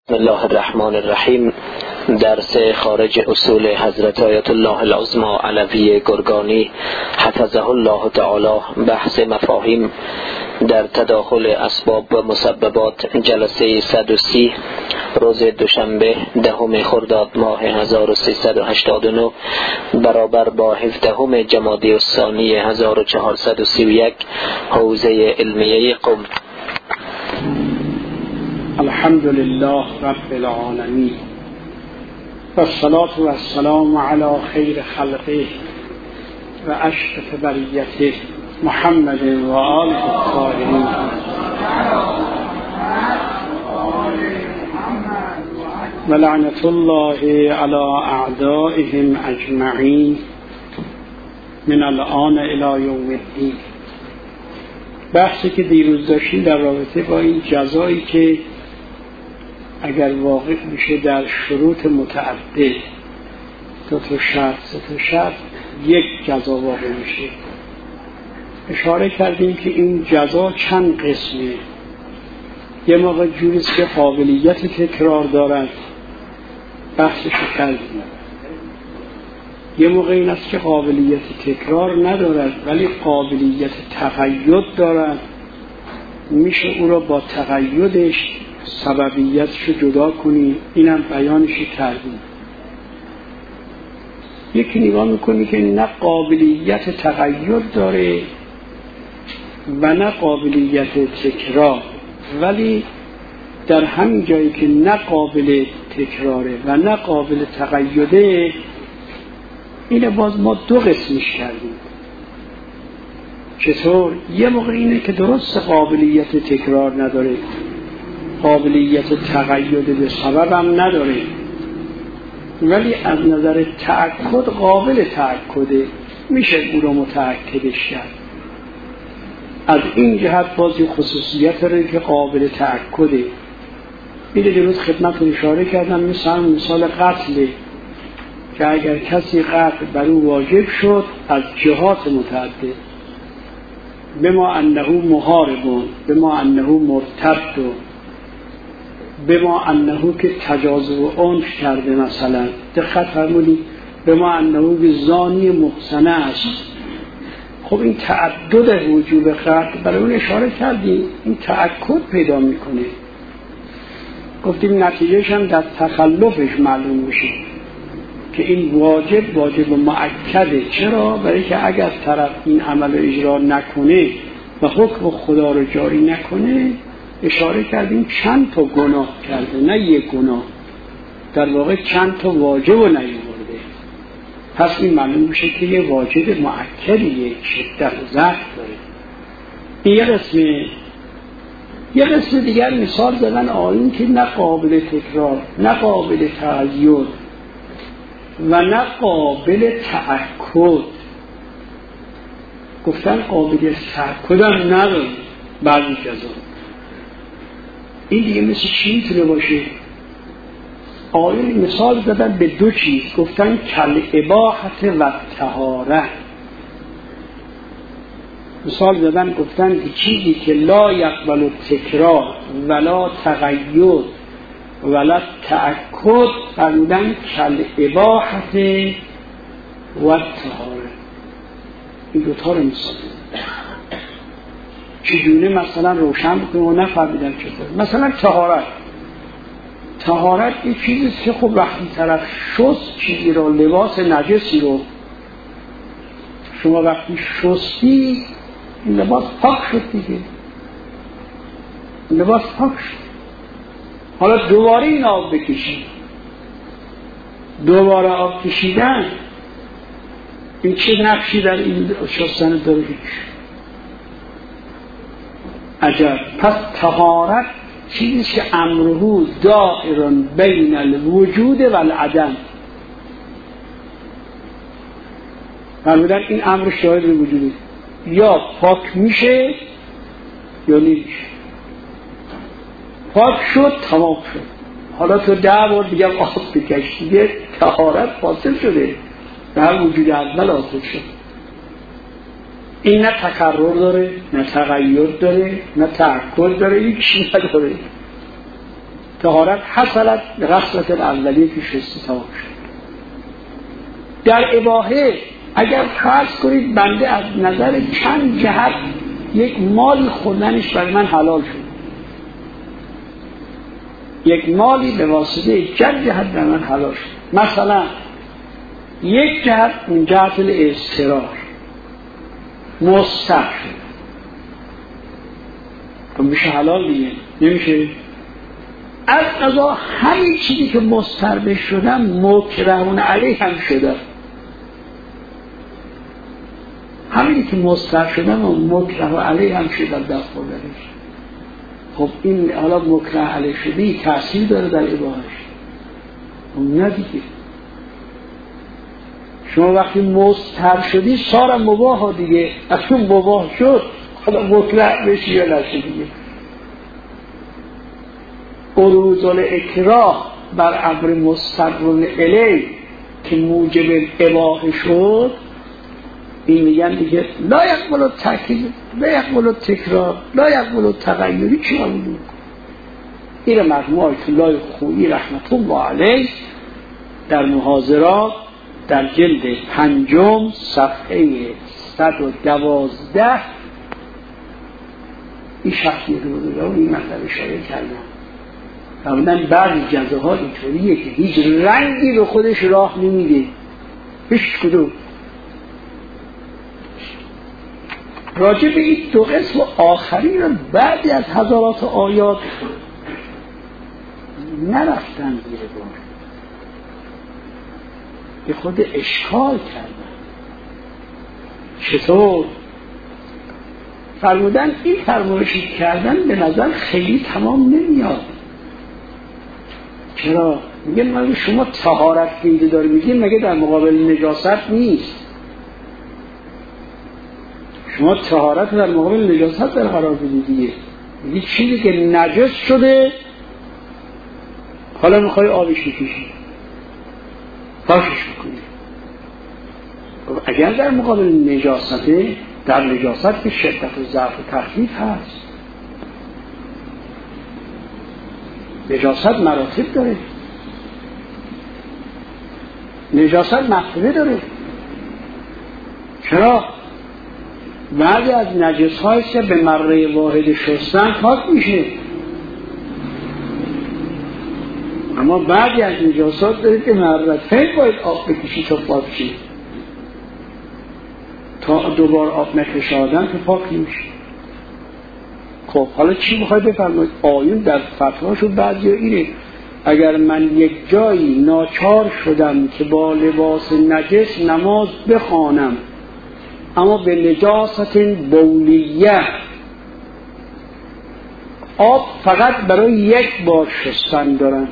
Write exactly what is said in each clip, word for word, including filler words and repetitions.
بسم الله الرحمن الرحیم. درس خارج اصول حضرت آیت الله العظمی علوی گرگانی حفظه الله تعالی، بحث مفاهیم در تداخل اسباب و مسببات، جلسه صد و سی، روز دوشنبه دهم خرداد ماه هزار و سیصد و هشتاد و نه برابر با هفدهم جمادی الثانی هزار و چهارصد و سی و یک، حوزه علمیه قم. الحمد لله رب العالمین و الصلاة و السلام علی خیر خلقه و اشرف بریته محمد و آله الطاهرین. و لعنت الله علی اعدائهم اجمعین من الآن الی یوم الدین. بحثی که دیروز داشتیم در رابطه با این جزایی که اگر واقع میشه در شروط متعدد، دو تا شرط سه تا شرط، یک جزا واقع میشه. اشاره کردیم که این جزا چند قسمه. یه موقع جوریست که قابلیت تکرار دارد، بحثش کردیم. یه موقع این است که قابلیت تکرار ندارد ولی قابلیت تقید دارد، میشه او را با تقیدش سببیتش رو جدا کنی. اینم بیانش کردیم. یکی نگاه میکنی که نه قابلیت تقید داره و نه قابلیت تکرار، ولی در همین جایی که نه قابل تکراره و نه قابل تقیده، اینه باز ما دو قسمش کردیم. چطور؟ یه موقع اینه که درست قابلیت تکرار نداره، قابلیت تقید به سبب هم نداره، ولی از نظر تأکد قابل تأکده، میشه او رو متأکدش کرد. از این جهت بازی خصوصیت داره که قابل تأکده. اینه دیروز خدمتتون اشاره کردم، مثلا مثال قتله که اگر کسی قتل بر او واجب شد از جهات متعدد، بما انه محاربون، بما انه مرتد، بما انه که تجاوز و عنف کرده، مثلا دقت فرمودید، بما انه که زانی محصنه است. خب این تعدد وجوب قتل برای اون اشاره کردیم، این تأکد پیدا میکنه. گفتیم نتیجهش هم در تخلفش معلوم میشه که این واجب واجب مؤکده. چرا؟ برای که اگر طرف این عمل رو اجرا نکنه و حکم خدا رو جاری نکنه، اشاره کردیم چند تا گناه کرده، نه یک گناه، در واقع چند تا واجب رو نیاورده. پس این معلوم میشه که یه واجب مؤکدیه، شدت و ضعف داره. این یه قسمه. یه قسم دیگر مثال زدن آیین که نه قابل تکرار، نه قابل تغییر و نه قابل تأکد. گفتن قابل تأکد هم نداره بعضی جزا. این دیگه مثل چی میتونه باشه؟ آیه مثال زدن به دو چیز، گفتن کل اباحت و طهاره. مثال زدن گفتن که چیزی که لا یقبل تکرار ولا تغییر ولا تأکد، فرمودن کل اباحت و طهاره. این دوتا رو مثال چجونه مثلا روشن بکنم و نفهمیدن چطور. مثلا طهارت. طهارت این چیزیست که خب وقتی طرف شست چیزی رو، لباس نجسی رو، شما وقتی شستی این لباس پاک شد دیگه، این لباس پاک شد. حالا دوباره این آب بکشید، دوباره آب کشیدن این چه نقشی در این شستن داره؟ عجب. پس طهارت چیزی که امره دائر بین الوجود و العدم. فرمودن این امر شاهد به وجوده، یا پاک میشه یا نمیشه. پاک شد تمام شد. حالا تو ده بار دیگه آب بکش دیگه طهارت حاصل شده، در وجود اول حاصل شد. این نه تکرر داره، نه تغییر داره، نه تأکد داره، هیچ چیزی نداره. طهارت حصلت به غسلت الاولیه که شستی تمام شد. در اباحه اگر فرض کنید بنده از نظر چند جهت یک مالی خوردنش برای من حلال شد، یک مالی به واسطه چند جهت برای من حلال شد، مثلا یک جهت من جهت الاضطرار مستر شد، تو میشه حلال دیگه؟ نمیشه. از قضا همین چیزی که مستر شدم مکرهون علیه هم شده، همینی که مستر شدم و مکره علیه هم شدم در خوردنش. خب این حالا مکره علیه شدی تأثیر داره در اباحهش؟ نه دیگه. شما وقتی مستر شدی سارم مباح دیگه، از اون مباح شد حالا مکره بشی یا نشی دیگه. عروض الاکراه بر امر مستر الیه که موجب اباحه شد، این میگن دیگه لا یقبل التأکید لا یقبل التکرار لا یقبل التغیری. چی میگن؟ این مرحوم آیت الله خویی رحمت الله علیه در محاضرات در جلد پنجم صفحه صد و دوازده این شخصیت رو دارم این مطلب اشاره کردم. فرمودن بعضی جزه ها اینطوریه که هیچ رنگی به خودش راه نمیده، هیچ کدوم. راجع به این دو قسم آخری رو بعضی از هزارات آیات نرفتن زیر بار، به خود اشکال کردن. چطور؟ فرمودن این فرمایشی کردن به نظر خیلی تمام نمیاد. چرا؟ میگه من شما طهارت که داری میگین مگه در مقابل نجاست نیست؟ شما طهارت در مقابل نجاست در قرار بدید دیگه. میگه چیزی که نجس شده حالا میخوای آبش بکشی پاکش بکنی. اگر در مقابل نجاسته، در نجاست که شدت و ضعف و تخفیف هست. نجاست مراتب داره، نجاست مرتبه داره. چرا؟ بعضی از نجس هایی که به مره واحد شستن پاک میشه، اما بعضی از نجاسات داره که مرتين باید آب بکشی تا پاک شی، تا دوبار آب نکشادن که پاک نمیشه. خب حالا چی میخوای بفرمایید؟ آیون در فتواشو بعضی اینه اگر من یک جایی ناچار شدم که با لباس نجس نماز بخوانم اما به نجاست بولیه، آب فقط برای یک بار شستن دارن،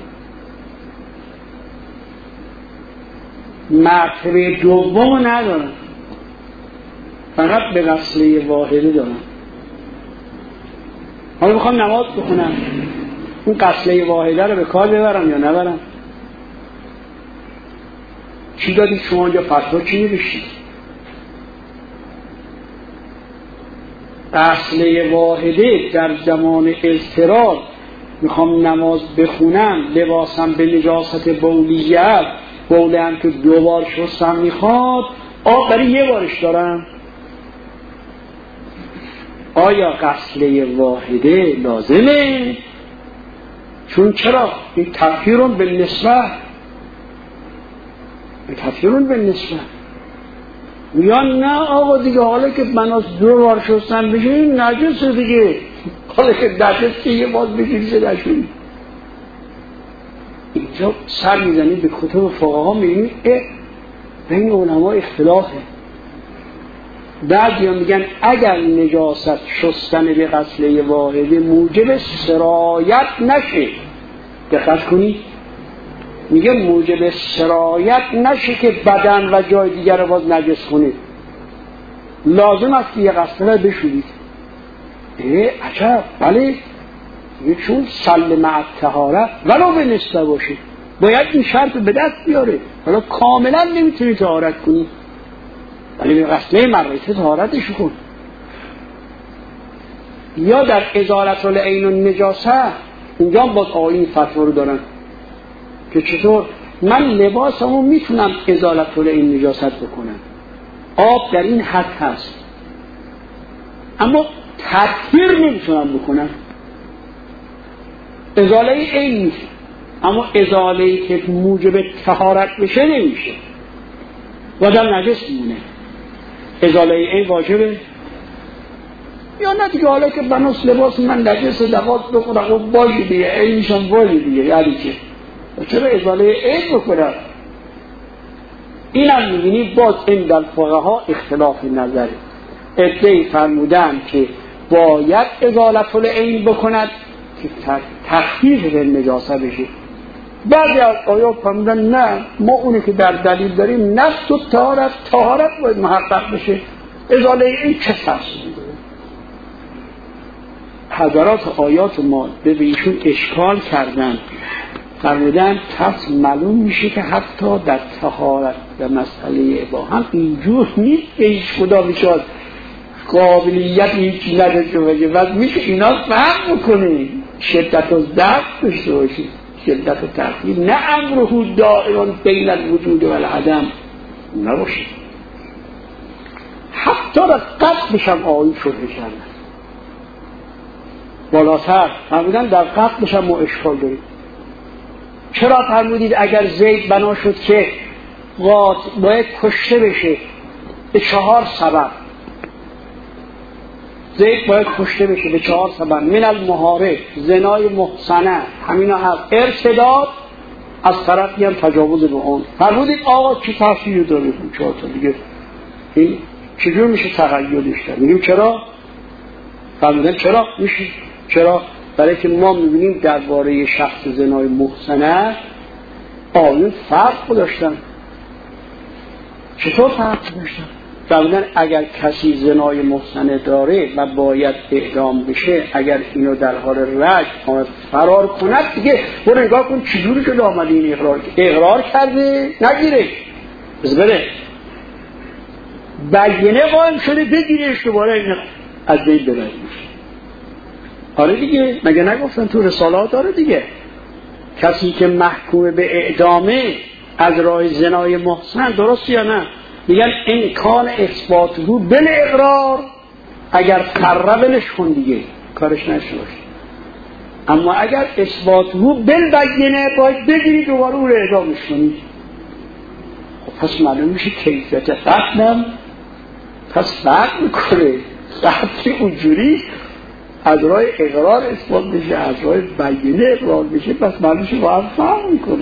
مرتبه دوم ندارن، فقط به غسله واحده دارن. حالا میخوام نماز بخونم، اون غسله واحده رو به کار ببرم یا نبرم؟ چی دادید شما اینجا فتوا چی نوشتید؟ غسله واحده در زمان اضطرار میخوام نماز بخونم، لباسم به نجاست بولیت، بوله هم که دو بار شستم میخواد، آب برای یه بارش دارم. آیا غسله واحده لازمه؟ چون چرا؟ این تطهیرون بالنسبه، این تطهیرون بالنسبه. یا نه آقا دیگه حالا که من از دو بار شستم بشه این نجسه دیگه، حالا که نجس که یه باز بگیریزه نشونی. اینجا سر میزنی به کتب فقها میبینی بین علما اختلافه. بعضی ها میگن اگر نجاست شستن به غسله واحده موجب سرایت نشه، دقت کنید میگه موجب سرایت نشه که بدن و جای دیگر رو باز نجس کنید، لازم است که یه غسله بشورید. اه عجب، بله، چون سل مع الطهاره ولو به نسبه باشه باید این شرط به دست بیاره. حالا کاملا نمیتونی طهارت کنی ولی به غسله مرته طهارتش کن. یا در ازالت العین النجاسه اینجا باز آیین فتوا رو دارن که چطور من لباسمو میتونم ازالت این نجاست بکنم، آب در این حد هست، اما تطهیر نمیتونم بکنم. ازاله این میشه، اما ازاله که موجب طهارت بشه نمیشه و در نجس میمونه. ازاله این واجبه یا نه دیگه؟ حالا که بناس لباس من نجس لباس بکنم و باجی دیگه اینشان باجی دیگه، یعنی که چرا ازاله این بکنم؟ این هم میبینید باز این در فقها اختلاف نظره. عده‌ای فرمودن که باید ازالت العین بکند که تخفیف نجاست بشه. بعضی از آیات فرمودن نه، ما اونی که در دلیل داریم نفس و طهارت طهارت باید محقق بشه، ازاله این چه تفصیلی داره؟ حضرات آیات ما به ایشون اشکال کردن، فرمودن پس معلوم میشه که حتی در طهارت و مسئله با هم اینجور نیست که هیچ خدا میشاد قابلیت هیچی نداشته باشه و میشه اینا فهم بکنه، شدت و ضعف داشته باشه، شدت و تخفیف، نه امره دائرون بین الوجود و العدم نباشه. حتی در قطبش هم آیی شده کردن بالاتر فرمودن در قطبش هم ما اشکال داریم. چرا فرمودید اگر زید بنا شد که قاتل باید کشته بشه به چهار سبب، زید باید کشته بشه به چهار سبب: من المحارب، زنای محصنه، همینا هست، ارتداد، از طرفی هم تجاوز به اون. فرمودید آقا چی تفسیری داره این چهار تا دیگه؟ این چجور میشه تقییدش کرد؟ میگیم چرا؟ فرمودن چرا میشه؟ چرا؟ برای که ما میبینیم درباره شخص زنای محصنه آیون فرق داشتن. چطور فرق داشتن؟ فرمودن اگر کسی زنای محصنه داره و باید اعدام بشه، اگر اینو در حال رجم فرار کند دیگه برو نگاه کن چجوری که آمده این اقرار اقرار کرده نگیرش بز بره بیینه قائم شده بگیرش دوباره از بین ببرش. آره دیگه، مگه نگفتن تو رسالات؟ آره دیگه، کسی که محکوم به اعدامه از راه زنای محصن، درست یا نه؟ میگن امکان اثبات رو بل اقرار، اگر فره بلش کن دیگه کارش نشه باشه، اما اگر اثبات رو بل بگینه باید بگیری دوباره او رو اعدامش کنی. خب پس معلوم میشه کیفیت قتلم پس فرق میکنه. قتل اونجوری از راه اقرار اثبات بشه، از راه بگینه اقرار بشه، پس معلوم میشه با هم فرق میکنه.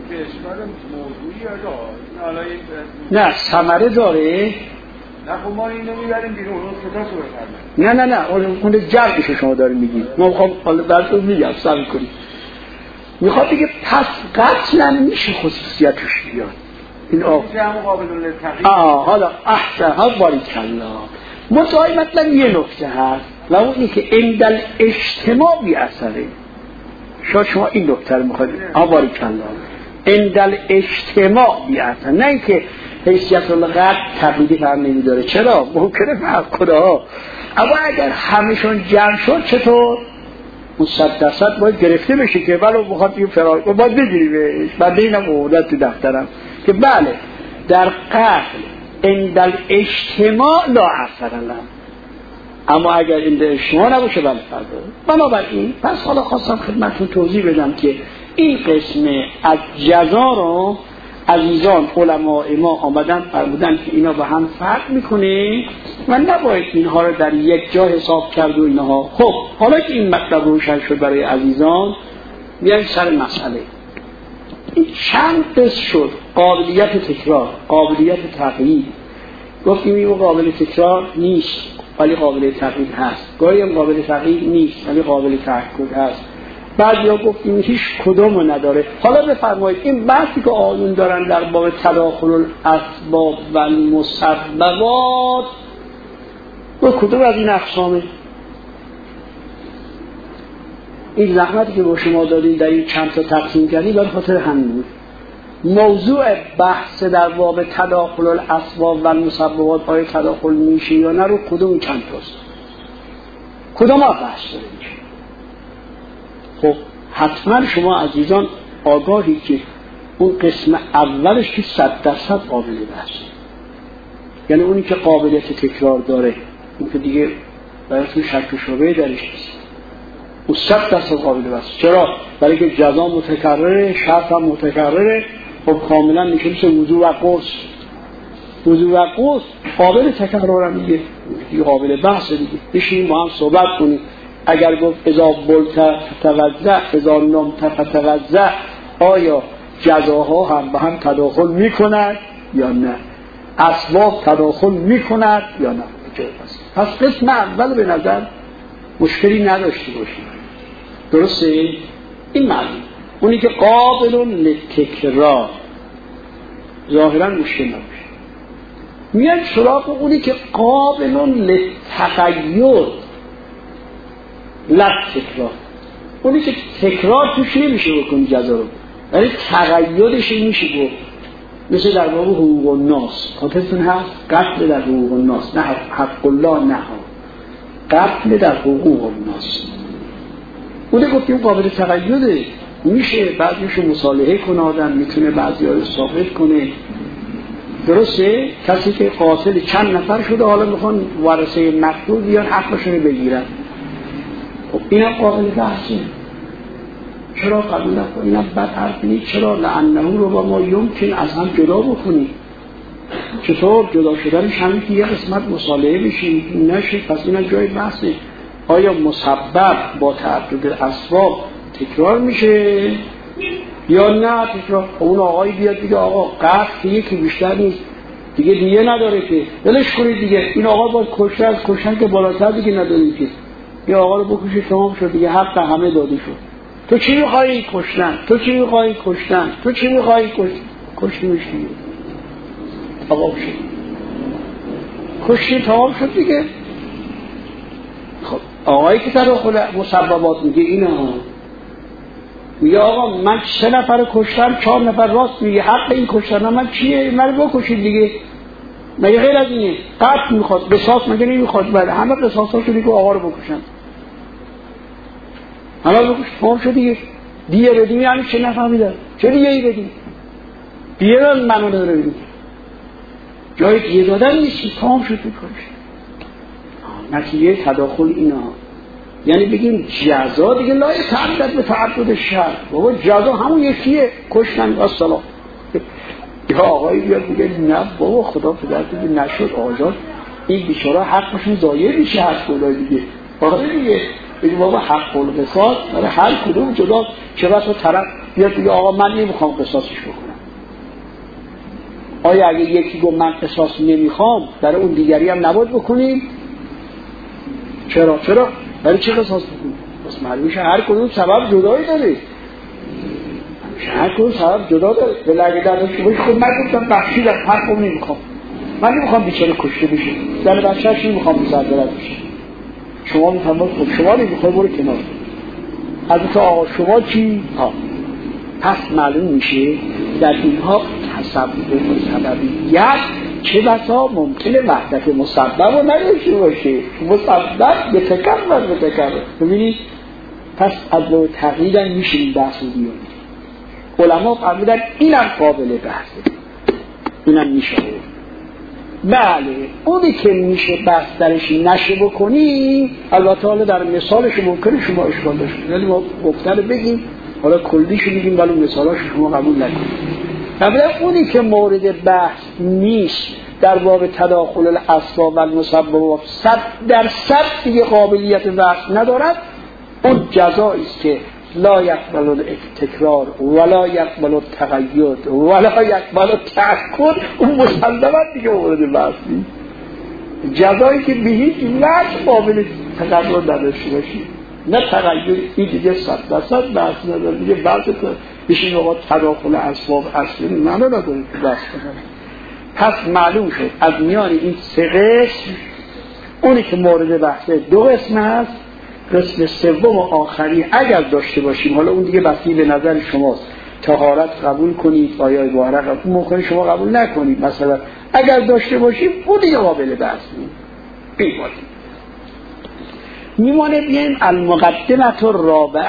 نه ثمره داره. نه خب ما اینو میبریم بیرون اون خدا سو نه نه نه اون جلبش شما داریم میگید، ما میخوام حالا براتون میگم سعی کنید. میخواد بگه پس قتل هم میشه خصوصیتش بیاد این آب مقابل للتقیید. آه حالا احسن ها باریکالله. متوای مطلب یه نکته هست و اون اینه که عند الاجتماع بی اثره. شاید شما این نکته رو میخواید آه باریکالله عند الاجتماع بی اثر، نه اینکه حیثیت القتل تقلیدی فرم نمیداره. چرا؟ ممکنه فرق کنه ها، اما اگر همشون جمع شد چطور؟ اون صد درصد باید گرفته بشه که ولو بخواد این فرار کنه باید بگیریمش. بعد اینم عهدت تو دفترم که بله در قتل عند الاجتماع لا اثر له، اما اگر عند اجتماع نباشه بله فرق داره. بنابراین پس حالا خواستم خدمتتون توضیح بدم که این قسم از جزا رو عزیزان علماء ما آمدن فرمودن که اینا با هم فرق میکنه و نباید اینها رو در یک جا حساب کرد و اینها. خب حالا که این مطلب روشن شد برای عزیزان، بیایید سر مسئله. این چند قسم شد: قابلیت تکرار، قابلیت تغییر. گفتیم این قابل تکرار نیست ولی قابل تغییر هست، گاهی هم قابل تغییر نیست ولی قابل تأکد هست. بعد یا گفتیم هیچ کدوم نداره. حالا بفرمایید این بحثی که آیون دارن در باب تداخل الاسباب و المسببات و کدوم از این اقسامه؟ این زحمتی که با شما دادیم در این چند تا تقسیم کردیم برای خاطر همین بود. موضوع بحث در باب تداخل الاسباب و المسببات آیا تداخل میشه یا نه رو کدوم چند تاست، کدوم ها بحث داره میشه. خب حتما شما عزیزان آگاهی که اون قسم اولش که صد درصد قابل بحثه، یعنی اونی که قابلیت تکرار داره، اون که دیگه براتون شک و شبهه درش نیست، اون صد درصد قابل بحثه. چرا؟ برای که جزا متکرره، شرط هم متکرره. خب کاملا میشه مثل وضو و غسل. وضو و غسل قابل تکرار هم دیگه دیگه قابل بحثه دیگه. بشینیم با هم صحبت کنیم. اگر گفت اذا بلت فتوضأ اذا نمت فتوضأ، آیا جزاها هم به هم تداخل میکنند یا نه؟ اسباب تداخل میکنند یا نه؟ پس قسم اول به نظر مشکلی نداشته باشیم. درسته؟ این معنی اونی که قابل للتکرار ظاهرا مشکل نباشه. میان سراغ اونی که قابل للتغیر للتکرار، اونی که تکرار توش نمیشه بکنی جزا رو، ولی تغییرش میشه گفت. مثل در باب حقوق الناس، خاطرتون هست قتل در حقوق الناس، نه حق الله، نه قتل در حقوق الناس. اونه گفتیم قابل تغییره، میشه بعضیشو مصالحه کنه آدم، میتونه بعضی ها رو ثابت کنه. درسته؟ کسی که قاتل چند نفر شده حالا میخوان ورثه مقتول بیان حقشون بگیرن، خب اینم قابل بحثه. چرا قبول نکنی؟ اینم بد حرف نیست. چرا؟ لعنه رو با ما یمکن از هم جدا بکنی. چطور جدا شدنش همین که یه قسمت مصالحه بشیم نشه. پس اینم جای بحثه. آیا مسبب با تعدد اسباب تکرار میشه یا نه تکرار؟ اون آقایی بیاد دیگه آقا قتل یکی بیشتر نیست دیگه، دیگه نداره که ولش کنید دیگه، این آقا باید کشته از کشتن که بالاتر دیگه نداریم که، این آقا رو بکشید تمام شد دیگه، حق همه داده شد. تو چی میخوایی کشتن؟ تو چی میخوایی کشتن؟ تو چی میخوایی کشتن؟ کشتی میشی آقا بشه کشتی تمام شد دیگه. خب آقایی که تداخل مسببات میگه اینه ها، میگه آقا من سه نفر کشتم، چهار نفر راست میگه، حق این کشتن من چیه؟ من بکشید دیگه، مگه غیر از اینه؟ قتل میخواد، قصاص مگه نمیخواد؟ بله همه قصاصاشو دیگه آقا رو بکشن، همه رو بکش تمام شد دیگه. دیگه بدیم یعنی چه نفهمیدن؟ چه دیگه ای بدیم؟ دیگه رو منو نداره بدیم، جای دیگه دادن نیستی، تمام شد بکنش. نتیجه تداخل اینا یعنی بگیم جزا دیگه لای تعدد به تعدد شر. بابا جزا همون یکیه، کشتن و سلام. یا آقایی بیاد میگه نه بابا خدا پدرت دیگه نشد آزاد، این بیچاره حقشون ضایع میشه حق کلای دیگه. آره دیگه بگیم بابا حق القصاص برای هر کدوم جدا. چه بسا طرف بیاد دیگه آقا من نمیخوام قصاصش بکنم. آیا اگه یکی گفت من قصاص نمیخوام برای اون دیگری هم نباید بکنیم؟ چرا؟ چرا؟ برای چه قصاص بکنیم؟ بس معلوم میشه هر کدوم سبب جدایی داره، هر کدوم سبب جدا داره. ولی اگه در داشته باشی خود من گفتم بخشید از حقم نمیخوام، من نمیخوام بیچاره کشته بشه، زن بچه‌اش نمیخوام مصدرت بشه، شما میفهمید خب شما نمیخوای برو کنار. از تو آقا شما چی؟ ها پس معلوم میشه در اینها تسبب و سببیت چه بسا ممکنه وحدت مسبب رو نداشته باشه، مسبب به تکرر به تکرر. ببینید پس از دو تقریبا میشه این بحث رو بیارید. علما فرمودن اینم قابل بحثه، اینم میشه. بله اونی که میشه بحث درش نشه بکنی، البته حالا در مثالش ممکنه شما اشکال داشته، ولی ما گفتن بگیم حالا کلیشو بگیم ولی مثالاش شما قبول نکنید. قبلا اونی که مورد بحث نیست در باب تداخل الاسباب و المسببات صد در صد دیگه قابلیت بحث ندارد، اون جزایی است که لا یقبل التکرار ولا یقبل التغیر ولا یقبل التأکد، اون مسلماً دیگه مورد بحث نیست. جزایی که به هیچ وجه قابل تغیر نداشته باشی، نه تغییر، این دیگه صد درصد بحث نداره دیگه. بحث بشین آقا تداخل اسباب اصلی معنا نداره که بحث کنه. پس معلوم شد از میان این سه قسم اونی که مورد بحثه دو قسم هست. قسم سوم و آخری اگر داشته باشیم، حالا اون دیگه بسیار به نظر شماست، طهارت قبول کنید آیا باهره قبول، ممکنه شما قبول نکنید. مثلا اگر داشته باشیم اون دیگه قابل بحث نیست. میمانه بیایم المقدمه الرابعه،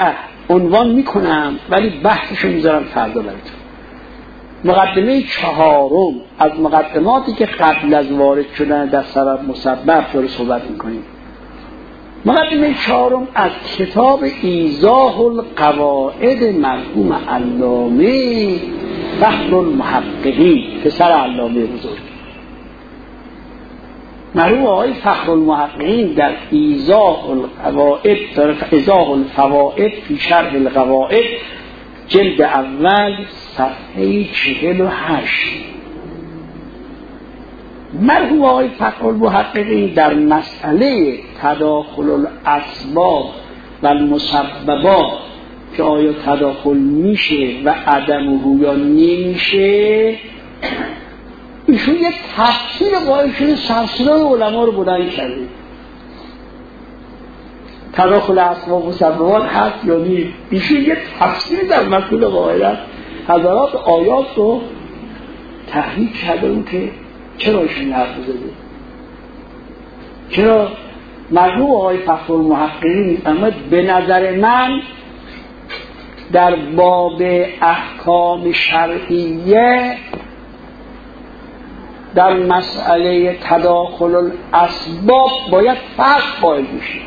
عنوان میکنم ولی بحثشو میذارم فردا براتون. مقدمه چهارم از مقدماتی که قبل از وارد شدن در سبب مسبب داره صحبت میکنیم. مقدمه چهارم از کتاب ایضاح القواعد مرحوم علامه فخر المحققین، پسر علامه بزرگ مرحوم آقای فخر المحققین در ایضاح القواعد، در ایضاح الفوائد فی شرح القواعد جلد اول صفحه چهل و هشت، مرحوم آقای فخر المحققین در مسئله تداخل الاسباب و المسببات که آیا تداخل میشه و عدمه یا نمیشه، ایشون یک تفسیر قائل شده سلسله علما رو بلند کرده. تداخل اسباب و مسببات هست یا نیست، ایشون یک تفسیر در مسئله قائل است. حضرات آیات رو تحریک کرده اون که چرا ایشون حرف زده، چرا مرحوم آقای فخر المحققین اما به نظر من در باب احکام شرعیه در مسئله تداخل الاسباب باید فرق قائل بشید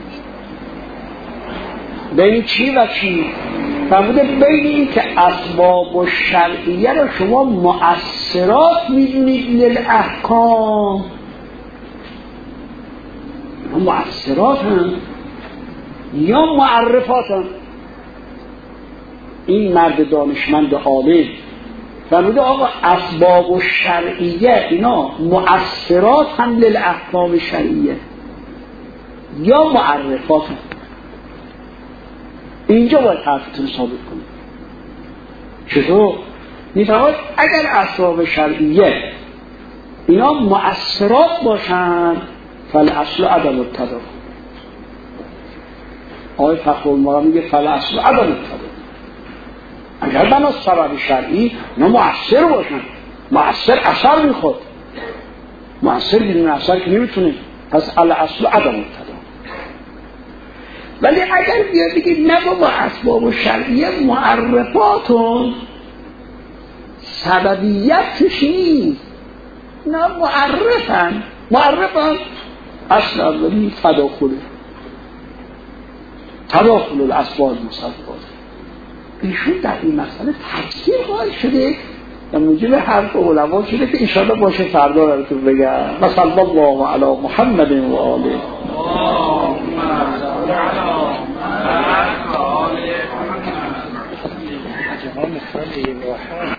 بین چی و چی. فرموده بین این که اسباب و شرعیه رو شما مؤثرات میدونید للاحکام، مؤثرات هم یا معرفات هم. این مرد دانشمند عالم فرموده آقا اسباب و شرعیه اینا مؤثرات هم للاحکام شرعیه یا معرفات هم. اینجا باید حرفتون ثابت کنید. چطور؟ میفرماید اگر اسباب شرعیه اینا مؤثرات باشن فالاصل عدم التداخل. آقای فخر المحققین میگه فالاصل عدم التداخل. اگر بنا سبب شرعی اینا مؤثر باشن، مؤثر اثر میخواد، مؤثر بدون اثر که نمیتونه، پس الاصل عدم التداخل. ولی اگر بیاد بگید نه بابا اسباب و شرعیه معرفاتون سببیت توش نیست، نه معرفن، معرفن اصل اولی تداخله، تداخل الاسباب مسببات. ایشون در این مسئله تفسیر قائل شده و موجب حرف علما شده که انشاءالله باشه فردا براتون بگم. و صلی الله علی محمد و آله.